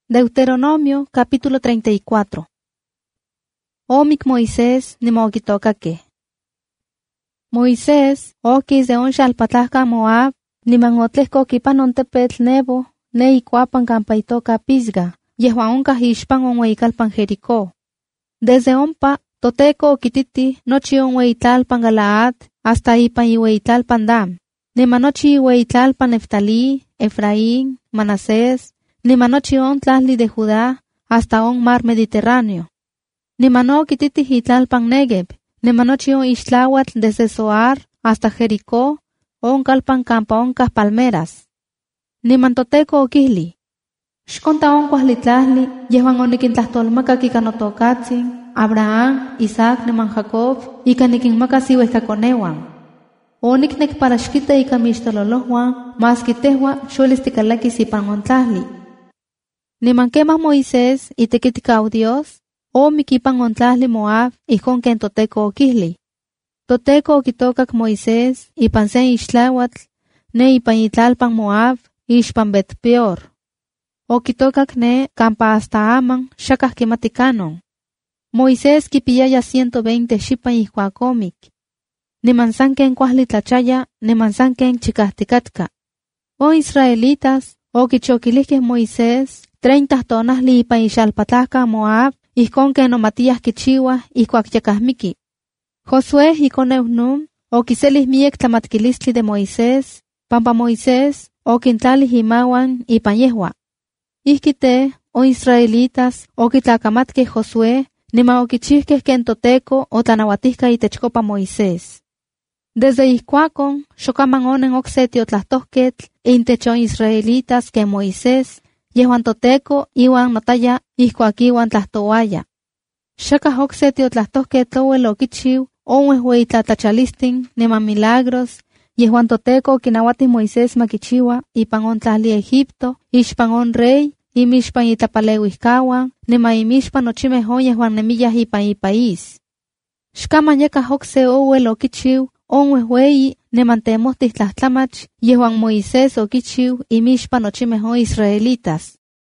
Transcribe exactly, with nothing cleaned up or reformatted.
Deuteronomio capítulo treinta y cuatro. Omic Moisés ni moquitocaque. Moisés, oquis de on xalpatlaca Moab, ni manotleco kipan on tepetl nebo, ne ikuapan campaitoca pisga, yehuan onca hixpan on weikalpan Jericó. Desde onpa, toteco okititi nochi on weitalpan Galaad, hasta ipan iweitalpan Dam, ni manochi iweitalpan Neftalí, Efraín, Manasés, ni manochi on tlali de Judá, hasta on mar Mediterráneo. Ni mano kititi hitlalpan Negev, ni manochi on ixtlahuatl desde Zoar hasta Jericó, on calpan campa oncas palmeras. Ni mantoteco okihli. Xconta on cuahlitlalli, yehuan oniquintlahtolmaca kikanotocatzin, Abraham, Isaac, niman Jacob, ika niquinmaca siuehcaconehuan. Onicnec para xquita ika mixtololohuan, mas kitehua xuelis ticalaquis ipan ontlalli. Niman quema Moisés y tequiticao Dios, o miquipan ontlalli Moab, ijón ken toteco okihli. Toteco okitocac Moisés, ipan sen ixtlahuatl, ne ipan itlalpan Moab, ixpan Bet-peor. Okitocac ne campa hasta aman, xacah quimaticanon. Moisés kipiyaya ciento veinte xipan ihcuacomic. Niman san ken cuahli tlachaya, niman san ken chicahticatka. O israelitas, okichoquilihqueh Moisés, treinta tonahli ipan ixalpatlaca Moab, ijkon ken omatiyah kichiuah ihkuak yakahmiki. Josué ikoneu Nun, okiselih miek tlamatkilistli de Moisés, pampa Moisés okintlalih imawan ipan yehua. Ihkite, o israelitas, okitlacamatkeh Josué, nima okichihkeh ken toteco o tlanauatihka itechcopa Moisés. Desde ihcuacon, xocaman onen ocse tiotlahtohquetl intech on israelitas ken Moisés, yehuan toteco iwan notaya ihcuac iwan tlahtowaya. Xacah ocse tiotlahtohquetl owel okichiu on uehueitlatlachalistin niman milagros, yehuan toteco kinawatih Moisés makichiua ipan on tlali Egipto, ixpan on rey, imixpan itlapaleuihkawan, niman imixpan nochimeh on yehuan nemiyah ipan ipaís. Xcaman yacah ocse owel okichiu on uehueyi niman temohtih tlahtlamach yehuan Moisés okichiu imixpan nochimeh on israelitas.